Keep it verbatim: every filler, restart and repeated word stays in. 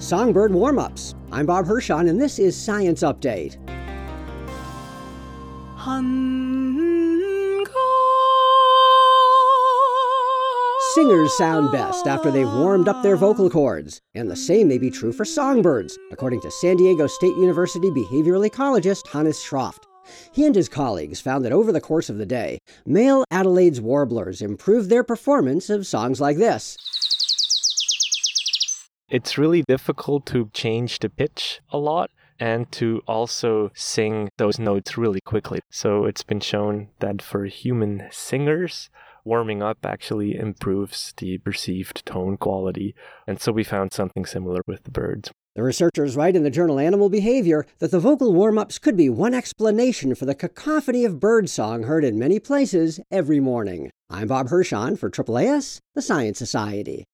Songbird Warm-Ups. I'm Bob Hirschon, and this is Science Update. Singers sound best after they've warmed up their vocal cords, and the same may be true for songbirds, according to San Diego State University behavioral ecologist Hannes Schroft. He and his colleagues found that over the course of the day, male Adelaide's warblers improved their performance of songs like this. It's really difficult to change the pitch a lot and to also sing those notes really quickly. So it's been shown that for human singers, warming up actually improves the perceived tone quality. And so we found something similar with the birds. The researchers write in the journal Animal Behavior that the vocal warm-ups could be one explanation for the cacophony of birdsong heard in many places every morning. I'm Bob Hirschon for A A A S, the Science Society.